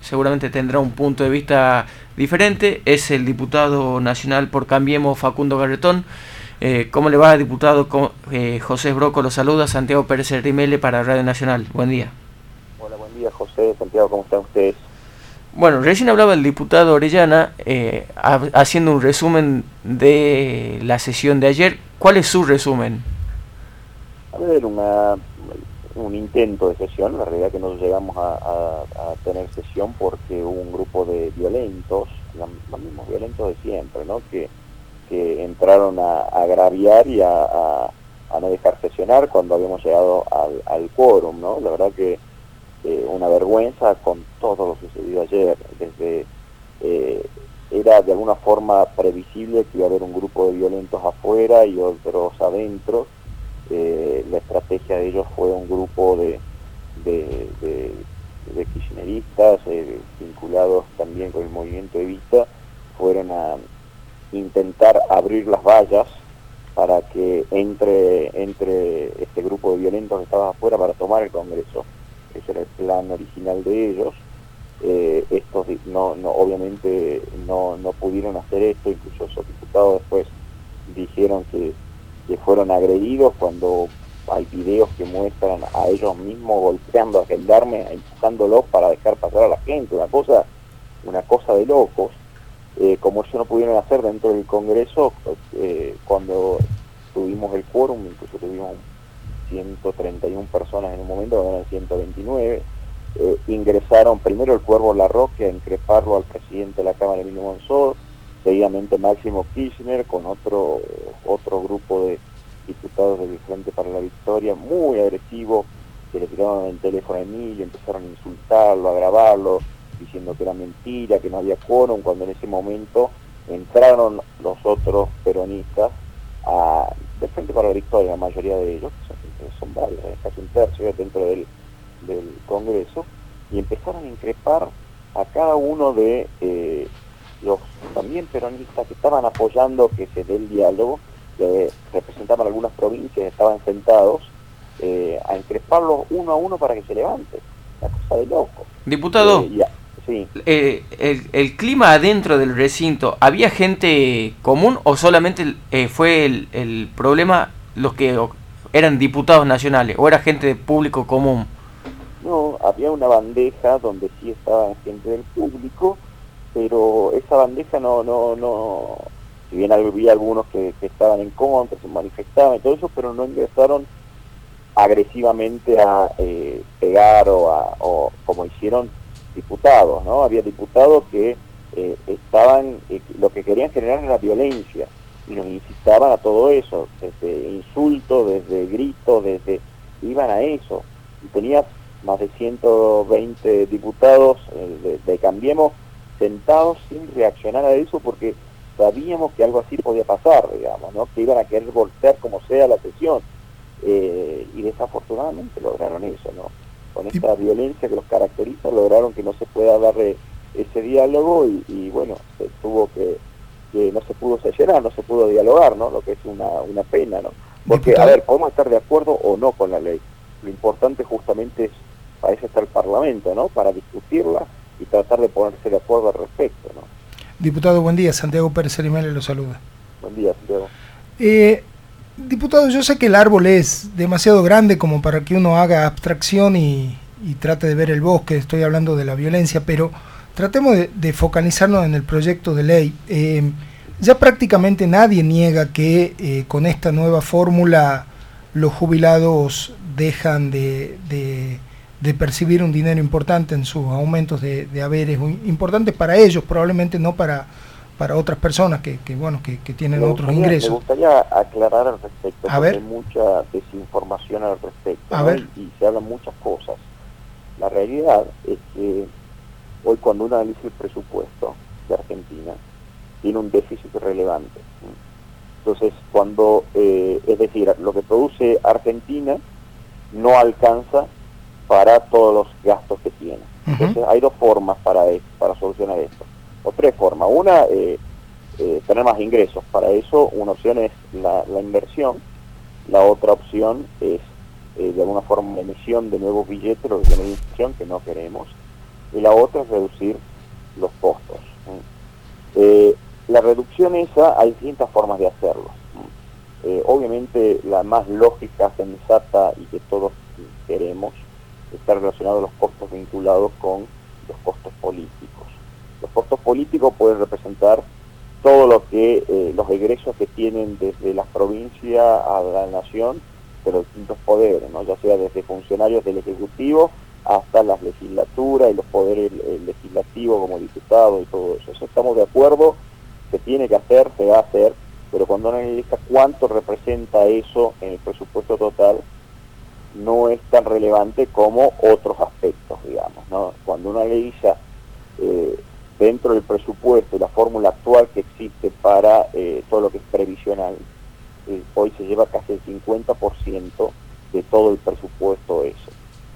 seguramente tendrá un punto de vista diferente. Es el diputado nacional por Cambiemos, Facundo Garretón. ¿Cómo le va, diputado? José Broco lo saluda, Santiago Pérez Rimele para Radio Nacional. Buen día. Hola, buen día, José, Santiago, ¿cómo están ustedes? Bueno, recién hablaba el diputado Orellana haciendo un resumen de la sesión de ayer. ¿Cuál es su resumen? A ver, un intento de sesión. La realidad que no llegamos a tener sesión porque hubo un grupo de violentos, los mismos violentos de siempre, ¿no? Que entraron a agraviar y a no dejar sesionar cuando habíamos llegado al quórum, ¿no? La verdad que una vergüenza con todo lo sucedido ayer. Era de alguna forma previsible que iba a haber un grupo de violentos afuera y otros adentro. La estrategia de ellos fue un grupo de kirchneristas vinculados también con el movimiento Evita, fueron a intentar abrir las vallas para que entre este grupo de violentos que estaba afuera para tomar el Congreso. Ese era el plan original de ellos. Estos obviamente no pudieron hacer esto, incluso esos diputados después dijeron que fueron agredidos cuando hay videos que muestran a ellos mismos golpeando a gendarmes, empujándolos para dejar pasar a la gente, una cosa de locos. Como eso no pudieron hacer dentro del Congreso, cuando tuvimos el quórum, incluso tuvimos 131 personas en un momento, ahora eran 129, ingresaron primero el Cuervo Larroque a increparlo al presidente de la Cámara, Emilio Monzó, seguidamente Máximo Kirchner con otro grupo de diputados del Frente para la Victoria, muy agresivo, que le tiraron el teléfono a Emilio, empezaron a insultarlo, a grabarlo, diciendo que era mentira, que no había quórum, cuando en ese momento entraron los otros peronistas del Frente para la Victoria, la mayoría de ellos, son varios, casi un tercio dentro del Congreso, y empezaron a increpar a cada uno de los también peronistas que estaban apoyando que se dé el diálogo, que representaban algunas provincias, estaban sentados, a increparlos uno a uno para que se levante. Una cosa de loco. Diputado, sí. el clima adentro del recinto, ¿había gente común o solamente fue el problema los que eran diputados nacionales o era gente de público común? No, había una bandeja donde sí estaba gente del público, pero esa bandeja no, si bien había algunos que estaban en contra, se manifestaban y todo eso, pero no ingresaron agresivamente a pegar o como hicieron diputados, ¿no? Había diputados que estaban, lo que querían generar era violencia, y nos incitaban a todo eso, desde insultos, desde gritos, iban a eso, y tenías más de 120 diputados de Cambiemos sentados sin reaccionar a eso porque sabíamos que algo así podía pasar, digamos, ¿no? Que iban a querer voltear como sea la sesión, y desafortunadamente lograron eso, ¿no? Con esta violencia que los caracteriza, lograron que no se pueda dar ese diálogo y bueno, se tuvo que no se pudo sesionar, no se pudo dialogar, ¿no? Lo que es una pena, ¿no? Porque, Diputado, a ver, podemos estar de acuerdo o no con la ley. Lo importante justamente es, para eso está el Parlamento, ¿no? Para discutirla y tratar de ponerse de acuerdo al respecto, ¿no? Diputado, buen día. Santiago Pérez Rimele lo saluda. Buen día, Santiago. Diputado, yo sé que el árbol es demasiado grande como para que uno haga abstracción y trate de ver el bosque, estoy hablando de la violencia, pero tratemos de focalizarnos en el proyecto de ley. Ya prácticamente nadie niega que con esta nueva fórmula los jubilados dejan de percibir un dinero importante en sus aumentos de haberes, importantes para ellos, probablemente no para otras personas que tienen otros ingresos. Me gustaría aclarar al respecto, porque hay mucha desinformación al respecto, ¿no? Y se hablan muchas cosas. La realidad es que hoy cuando uno analiza el presupuesto de Argentina, tiene un déficit relevante. Entonces, es decir, lo que produce Argentina no alcanza para todos los gastos que tiene. Entonces, hay dos formas para solucionar esto, o tres formas. Una, tener más ingresos. Para eso, una opción es la inversión. La otra opción es, de alguna forma, la emisión de nuevos billetes, lo que tiene inflación, que no queremos. y la otra es reducir los costos. La reducción esa, hay distintas formas de hacerlo. Obviamente la más lógica, sensata y que todos queremos está relacionado a los costos vinculados con los costos políticos. Los costos políticos pueden representar todo lo que los egresos que tienen desde las provincias a la nación de los distintos poderes, ¿no? Ya sea desde funcionarios del Ejecutivo hasta las legislaturas y los poderes legislativos como diputados y todo eso. Eso estamos de acuerdo, se tiene que hacer, se va a hacer, pero cuando uno analiza cuánto representa eso en el presupuesto total, no es tan relevante como otros aspectos, digamos, ¿no? Cuando uno analiza dentro del presupuesto y la fórmula actual que existe para todo lo que es previsional, hoy se lleva casi el 50% de todo el presupuesto eso.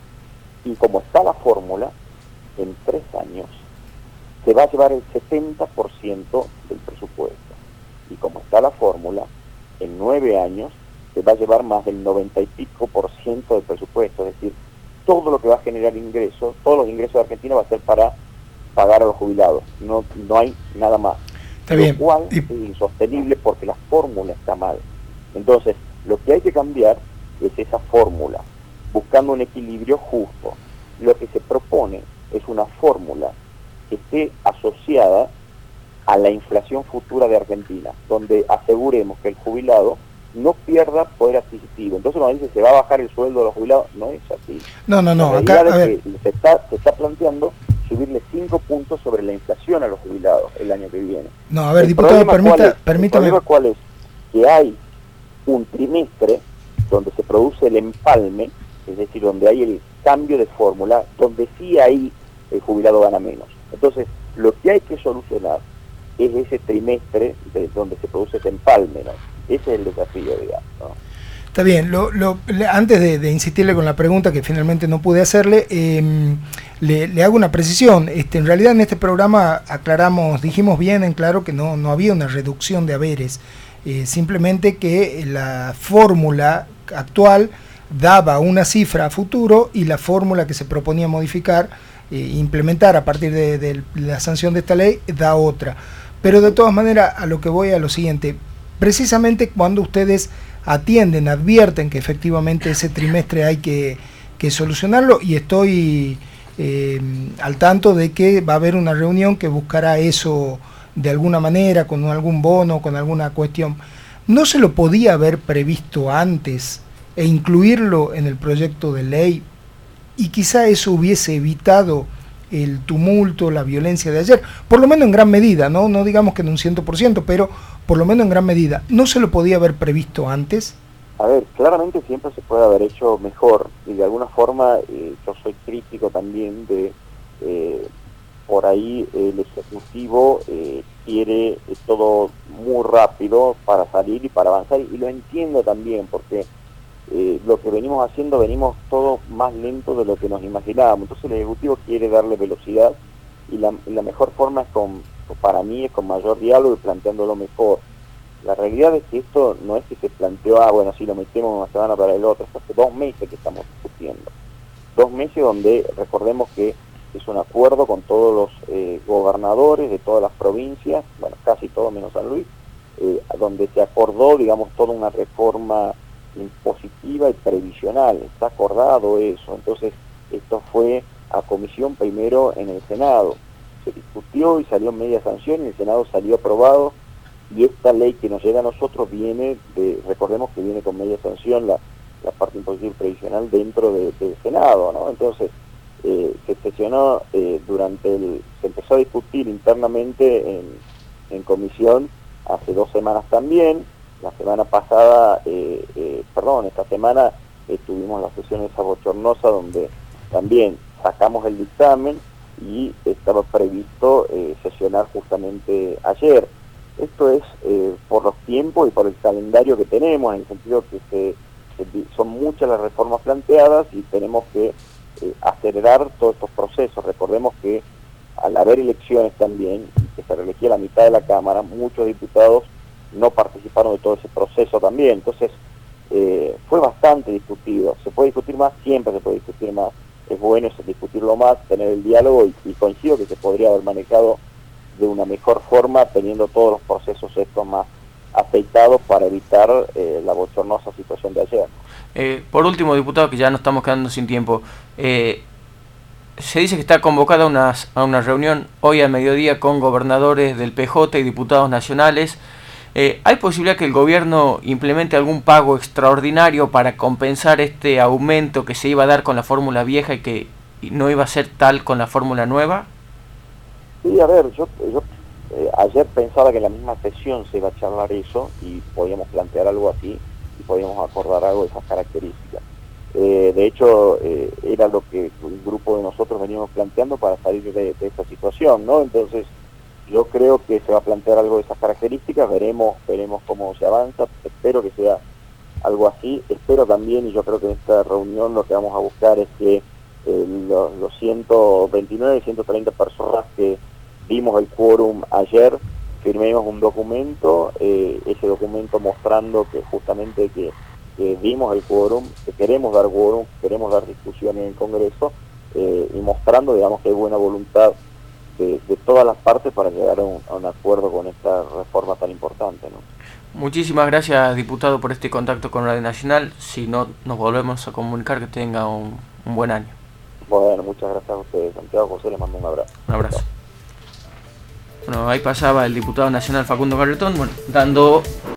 Y como está la fórmula, en 3 años se va a llevar el 70% del presupuesto. Y como está la fórmula, en 9 años se va a llevar más del 90 y pico % del presupuesto. Es decir, todo lo que va a generar ingresos, todos los ingresos de Argentina va a ser para pagar a los jubilados. No hay nada más. Está bien. Lo cual es insostenible porque la fórmula está mal. Entonces, lo que hay que cambiar es esa fórmula, buscando un equilibrio justo. Lo que se propone es una fórmula que esté asociada a la inflación futura de Argentina, donde aseguremos que el jubilado no pierda poder adquisitivo. Entonces cuando dice se va a bajar el sueldo de los jubilados, no es así. No, acá se está planteando subirle 5 puntos sobre la inflación a los jubilados el año que viene. No, a ver, diputado, permítame. ¿El problema cuál es? Que hay un trimestre donde se produce el empalme, es decir, donde hay el cambio de fórmula, donde sí ahí el jubilado gana menos. Entonces, lo que hay que solucionar es ese trimestre donde se produce ese empalme, ¿no? Ese es el desafío, digamos, ¿no? Está bien, antes de insistirle con la pregunta que finalmente no pude hacerle, le hago una precisión. En realidad en este programa dijimos bien en claro que no había una reducción de haberes, simplemente que la fórmula actual daba una cifra a futuro y la fórmula que se proponía modificar, implementar a partir de la sanción de esta ley, da otra. Pero de todas maneras, a lo que voy a lo siguiente, precisamente cuando ustedes advierten que efectivamente ese trimestre hay que solucionarlo, y estoy al tanto de que va a haber una reunión que buscará eso de alguna manera, con algún bono, con alguna cuestión. ¿No se lo podía haber previsto antes e incluirlo en el proyecto de ley? Y quizá eso hubiese evitado el tumulto, la violencia de ayer, por lo menos en gran medida, no digamos que en un 100%, pero por lo menos en gran medida. ¿No se lo podía haber previsto antes? A ver, claramente siempre se puede haber hecho mejor, y de alguna forma yo soy crítico también de, por ahí el Ejecutivo quiere todo muy rápido para salir y para avanzar, y lo entiendo también, porque lo que venimos haciendo, venimos todo más lento de lo que nos imaginábamos. Entonces el Ejecutivo quiere darle velocidad, y la mejor forma es para mí es con mayor diálogo y planteándolo mejor. La realidad es que esto no es que se planteó, bueno, si lo metemos una semana para el otro, hace 2 meses que estamos discutiendo. 2 meses donde, recordemos que es un acuerdo con todos los gobernadores de todas las provincias, bueno, casi todos menos San Luis, donde se acordó, digamos, toda una reforma impositiva y previsional. Está acordado eso. Entonces, esto fue a comisión primero en el Senado. Se discutió y salió media sanción, y el Senado salió aprobado, y esta ley que nos llega a nosotros recordemos que viene con media sanción la parte impositiva y previsional dentro del Senado, ¿no? Entonces, se sesionó se empezó a discutir internamente en comisión hace 2 semanas también. La semana pasada, esta semana tuvimos la sesión esa bochornosa donde también sacamos el dictamen y estaba previsto sesionar justamente ayer. Esto es por los tiempos y por el calendario que tenemos, en el sentido que son muchas las reformas planteadas y tenemos que acelerar todos estos procesos. Recordemos que al haber elecciones también, que se reelegía la mitad de la Cámara, muchos diputados no participaron de todo ese proceso también. Entonces fue bastante discutido. Se puede discutir más, siempre se puede discutir más, es bueno discutirlo más, tener el diálogo y coincido que se podría haber manejado de una mejor forma teniendo todos los procesos estos más afectados para evitar la bochornosa situación de ayer. Por último, diputado, que ya nos estamos quedando sin tiempo, se dice que está convocada a una reunión hoy al mediodía con gobernadores del PJ y diputados nacionales. ¿Hay posibilidad que el gobierno implemente algún pago extraordinario para compensar este aumento que se iba a dar con la fórmula vieja y que no iba a ser tal con la fórmula nueva? Sí, a ver, yo ayer pensaba que en la misma sesión se iba a charlar eso y podíamos plantear algo así y podíamos acordar algo de esas características. De hecho, era lo que un grupo de nosotros veníamos planteando para salir de esta situación, ¿no? Entonces, yo creo que se va a plantear algo de esas características, veremos cómo se avanza, espero que sea algo así, espero también, y yo creo que en esta reunión lo que vamos a buscar es que los 129, 130 personas que dimos el quórum ayer, firmemos un documento, ese documento mostrando que justamente que dimos el quórum, que queremos dar quórum, queremos dar discusión en el Congreso, y mostrando, digamos, que hay buena voluntad de todas las partes para llegar a un acuerdo con esta reforma tan importante, ¿no? Muchísimas gracias, diputado, por este contacto con Radio Nacional. Si no nos volvemos a comunicar, que tenga un buen año. Bueno, muchas gracias a ustedes. Santiago José, les mando un abrazo. Un abrazo. Bueno, ahí pasaba el diputado nacional Facundo Garretón, dando